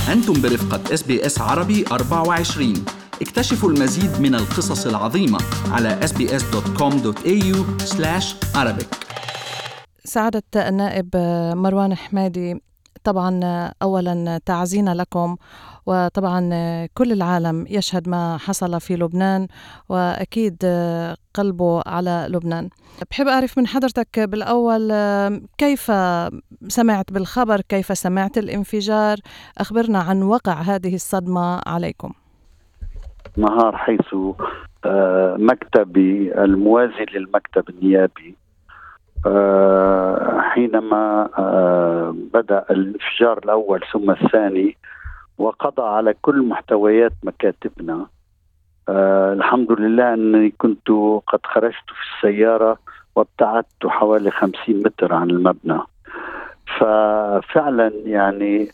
أنتم برفقة SBS عربي 24. اكتشفوا المزيد من القصص العظيمة على sbs.com.au/Arabic. سعادة النائب مروان حمادي، طبعا أولا تعزينا لكم، وطبعا كل العالم يشهد ما حصل في لبنان، وأكيد قلبه على لبنان. بحب أعرف من حضرتك بالأول كيف سمعت بالخبر، كيف سمعت الانفجار؟ أخبرنا عن وقع هذه الصدمة عليكم. نهار حيث مكتبي الموازي للمكتب النيابي حينما بدأ الانفجار الأول ثم الثاني وقضى على كل محتويات مكاتبنا. الحمد لله أني كنت قد خرجت في السيارة وابتعدت حوالي 50 متر عن المبنى. ففعلا يعني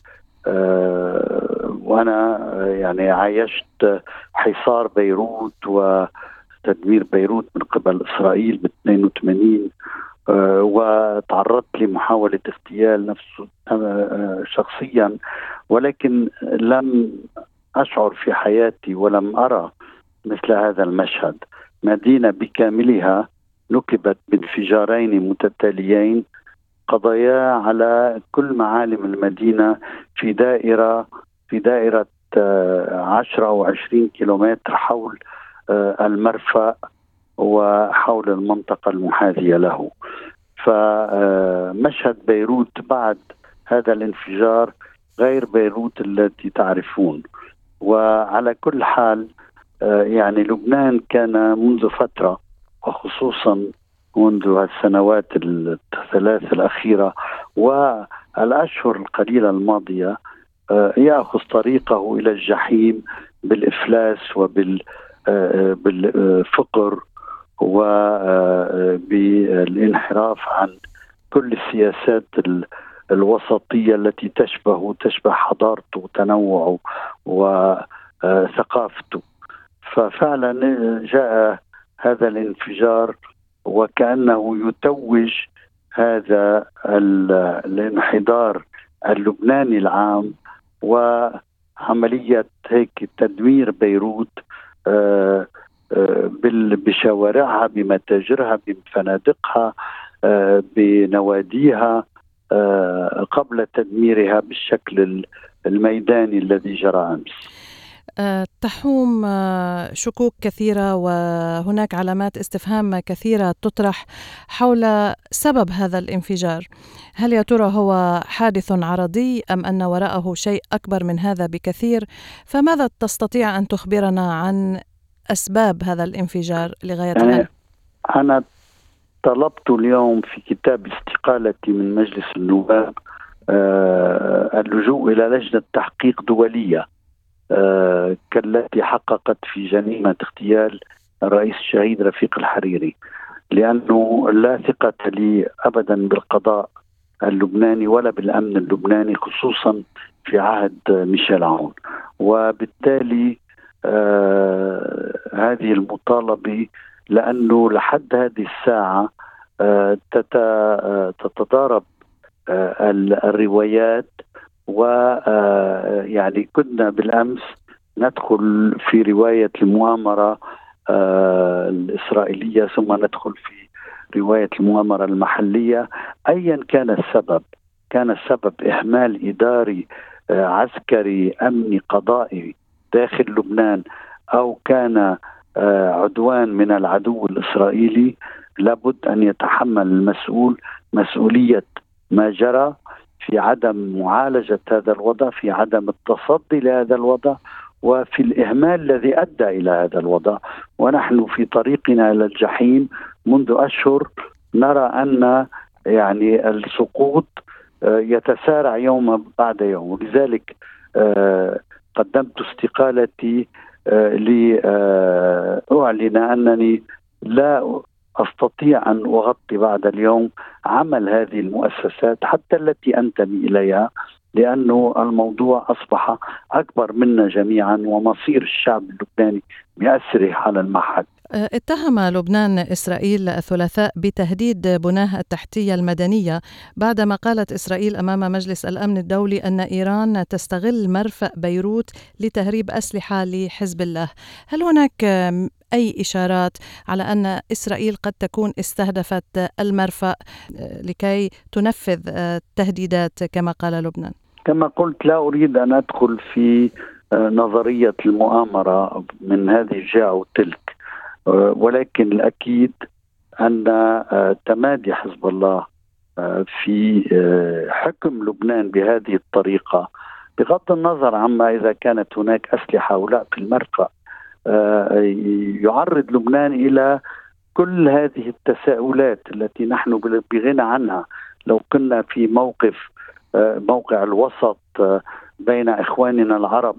وأنا يعني عايشت حصار بيروت وتدمير بيروت من قبل إسرائيل ب 82، وتعرضت لمحاولة اغتيال نفسه شخصيا، ولكن لم أشعر في حياتي ولم أرى مثل هذا المشهد. مدينة بكاملها نكبت بانفجارين متتاليين قضيا على كل معالم المدينة في دائرة 10 أو 20 كيلومتر حول المرفأ وحول المنطقة المحاذية له. فمشهد بيروت بعد هذا الانفجار غير بيروت التي تعرفون. وعلى كل حال يعني لبنان كان منذ فترة، وخصوصا منذ السنوات الثلاث الأخيرة والأشهر القليلة الماضية يأخذ طريقه إلى الجحيم بالإفلاس وبالفقر وبالانحراف عن كل السياسات الوسطية التي تشبه حضارته وتنوعه وثقافته. ففعلا جاء هذا الانفجار وكأنه يتوج هذا الانحدار اللبناني العام وعملية هيك تدمير بيروت بشوارعها، بمتاجرها، بفنادقها، بنواديها، قبل تدميرها بالشكل الميداني الذي جرى أمس. تحوم شكوك كثيرة وهناك علامات استفهام كثيرة تطرح حول سبب هذا الانفجار. هل يا ترى هو حادث عرضي أم أن وراءه شيء أكبر من هذا بكثير؟ فماذا تستطيع أن تخبرنا عن أسباب هذا الانفجار لغاية الآن؟ أنا طلبت اليوم في كتاب استقالتي من مجلس النواب اللجوء إلى لجنة تحقيق دولية كالتي حققت في جريمة اغتيال الرئيس الشهيد رفيق الحريري، لأنه لا ثقة لي أبدا بالقضاء اللبناني ولا بالأمن اللبناني، خصوصا في عهد ميشيل عون. وبالتالي هذه المطالبة، لأنه لحد هذه الساعة تتضارب الروايات، ويعني كنا بالأمس ندخل في رواية المؤامرة الإسرائيلية، ثم ندخل في رواية المؤامرة المحلية. أيا كان السبب، كان السبب إهمال إداري عسكري أمني قضائي داخل لبنان، أو كان عدوان من العدو الإسرائيلي، لابد أن يتحمل المسؤول مسؤولية ما جرى في عدم معالجة هذا الوضع، في عدم التصدي لهذا الوضع، وفي الإهمال الذي أدى إلى هذا الوضع. ونحن في طريقنا إلى الجحيم منذ أشهر نرى أن يعني السقوط يتسارع يوم بعد يوم. ولذلك قدمت استقالتي لأعلن أنني لا أستطيع أن أغطي بعد اليوم عمل هذه المؤسسات حتى التي أنتمي إليها، لأنه الموضوع أصبح أكبر منا جميعا، ومصير الشعب اللبناني بأسره على المحك. اتهم لبنان إسرائيل الثلاثاء بتهديد بناها التحتية المدنية بعدما قالت إسرائيل أمام مجلس الأمن الدولي أن إيران تستغل مرفأ بيروت لتهريب أسلحة لحزب الله. هل هناك أي إشارات على أن إسرائيل قد تكون استهدفت المرفأ لكي تنفذ تهديدات كما قال لبنان؟ كما قلت لا أريد أن أدخل في نظرية المؤامرة من هذه الجهة أو تلك، ولكن الأكيد أن تمادي حزب الله في حكم لبنان بهذه الطريقة، بغض النظر عما إذا كانت هناك أسلحة أو لا في المرفأ، يعرض لبنان إلى كل هذه التساؤلات التي نحن بغنى عنها لو كنا في موقع الوسط بين إخواننا العرب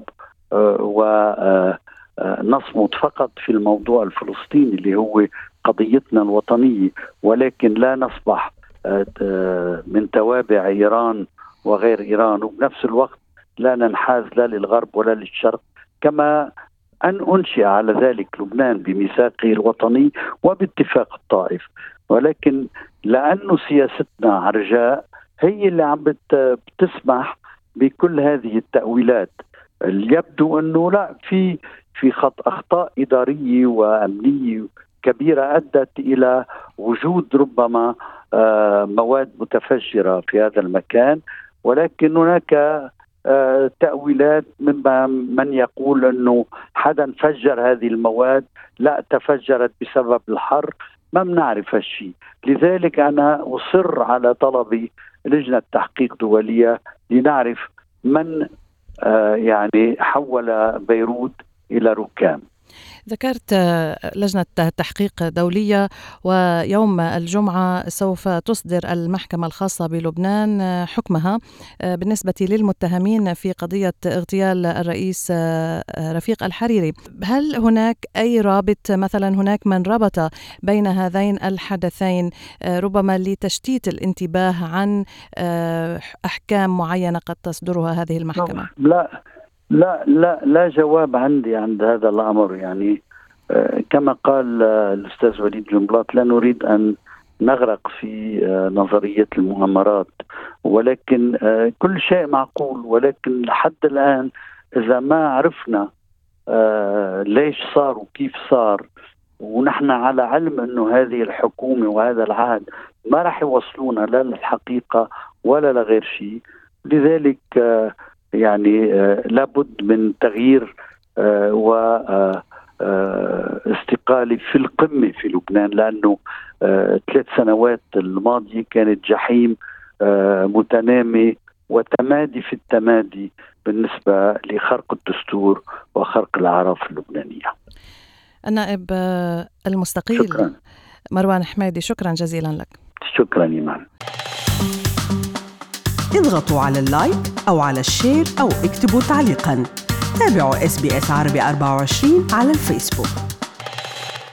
ونصمت فقط في الموضوع الفلسطيني اللي هو قضيتنا الوطنية، ولكن لا نصبح من توابع إيران وغير إيران، وبنفس الوقت لا ننحاز لا للغرب ولا للشرق، كما أن أنشئ على ذلك لبنان بميثاقه الوطني وباتفاق الطائف. ولكن لأنه سياستنا عرجاء هي اللي عم بتسمح بكل هذه التأويلات. يبدو أنه لا في أخطاء إدارية وأمنية كبيرة أدت إلى وجود ربما مواد متفجرة في هذا المكان، ولكن هناك تأويلات من يقول أنه حدا فجر هذه المواد، لا تفجرت بسبب الحر، ما بنعرف هالشيء. لذلك أنا أصر على طلب لجنة تحقيق دولية لنعرف من يعني حول بيروت إلى ركام. ذكرت لجنة تحقيق دولية، ويوم الجمعة سوف تصدر المحكمة الخاصة بلبنان حكمها بالنسبة للمتهمين في قضية اغتيال الرئيس رفيق الحريري. هل هناك أي رابط، مثلا هناك من ربط بين هذين الحدثين ربما لتشتيت الانتباه عن أحكام معينة قد تصدرها هذه المحكمة؟ لا جواب عندي عند هذا الأمر. يعني كما قال الأستاذ وليد جنبلاط، لا نريد أن نغرق في نظرية المؤامرات، ولكن كل شيء معقول. ولكن لحد الآن إذا ما عرفنا ليش صار وكيف صار، ونحن على علم أنه هذه الحكومة وهذا العهد ما راح يوصلونا لا للحقيقة ولا لغير شيء. لذلك يعني لابد من تغيير واستقالة في القمة في لبنان، لأنه 3 سنوات الماضية كانت جحيم متنامي وتمادي في التمادي بالنسبة لخرق الدستور وخرق الأعراف اللبنانية. النائب المستقيل شكرا. مروان حمادي، شكرا جزيلا لك. شكرا إيمان. اضغطوا على اللايك أو على الشير أو اكتبوا تعليقا. تابعوا SBS عربي 24 على الفيسبوك.